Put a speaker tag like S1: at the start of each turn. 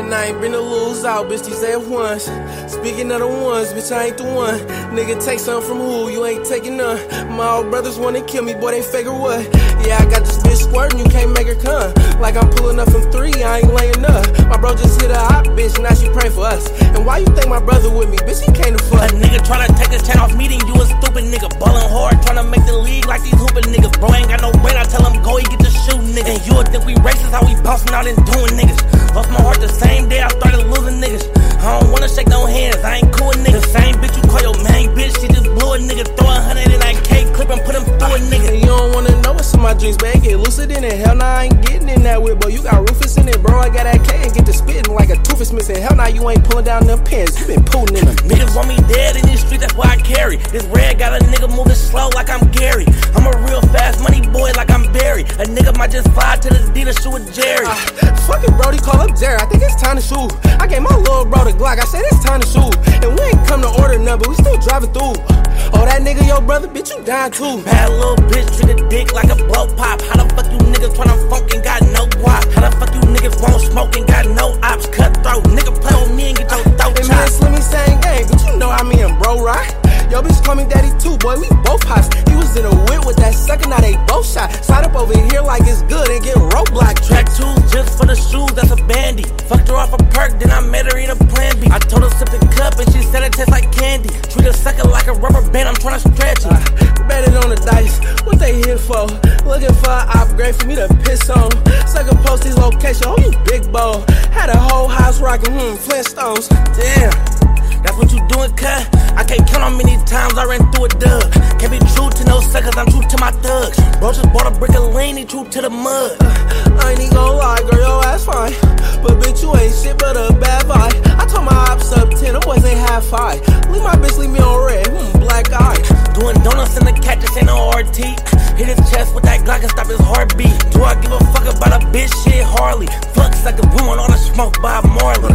S1: And I ain't been to lose out, bitch, these ain't ones. Speaking of the ones, bitch, I ain't the one. Nigga, take something from who, you ain't taking none. My old brothers wanna kill me, boy, they figure what? Yeah, I got this bitch squirting, you can't make her come. Like I'm pulling up from 3, I ain't laying up. My bro just hit a hot bitch, now she pray for us. And why you think my brother with me, bitch, he came to fuck.
S2: A nigga tryna take his chain off meeting, you a stupid nigga. Ballin' hard, tryna make the league like these hoopin' niggas. Bro ain't got no brain, I tell him go, he get to shoot nigga. And you would think we racist, how we bouncing out and doing niggas. Lost my heart the same day I started losing niggas. I don't wanna shake no hands, I ain't cool with niggas. The same bitch you call your main bitch, she just blew a nigga. Throw 100 in that cake clip and put him through a nigga.
S1: And you don't wanna know what's in my dreams, but get lucid in it. Hell nah, I ain't getting in that whip, but you got Rufus in it, bro. I got that K and get to spitting like a tooth is missing. Hell nah, you ain't pulling down them pins, you been pulling in them.
S2: Niggas want me dead in these streets, that's why I carry. This red got a nigga moving slow like I'm Gary. I'm a real fast money boy like I'm Barry. A nigga might just fly to the dealership with Jerry.
S1: Fuck it, Brody, call up Jerry. I think it's time to shoot. I gave my little bro the Glock, I said it's time to shoot. And we ain't come to order none, but we still driving through. Oh, that nigga your brother, bitch, you dying too.
S2: Bad little bitch treat a dick like a blow pop. How the fuck you niggas tryna funk and got no guap? How the fuck you niggas won't smoke and got no ops? Cutthroat, nigga play with me and get your throat
S1: Hey man,
S2: chopped.
S1: Slimmy saying gang, but you know I mean bro, right? Yo, bitch call me daddy too, boy, we both hots. He was in a whip with that sucker, now they both shot. Slide up over here like it's good and get roadblock.
S2: Track 2 just for the shoes, that's a bandy. Fucked her off a perk, then I made her eat a Plan B. I told her sip the cup and she said it tastes like candy. Treat a sucker like a rubber band, I'm tryna stretch it.
S1: Bet it on the dice, what they here for? Looking for an upgrade for me to piss on. Sucker post his location, oh you big boy. Had a whole house rocking, Flintstones.
S2: Damn, that's what you doing, cut? I can't count how many times I ran through a dub. Can't be true to no suckers, I'm true to my thugs. Bro just bought a brick of lean, he true to the mud.
S1: I ain't even gon' lie, girl, your ass fine. But bitch, you ain't shit but a bad vibe. I told my ops up 10, them boys ain't half 5. Leave my bitch, leave me on red, black eye.
S2: Doing donuts in the cat, this ain't no RT. Hit his chest with that Glock and stop his heartbeat. Do I give a fuck about a bitch? Shit, Harley. Fuck suckers, we want all the smoke by Marley.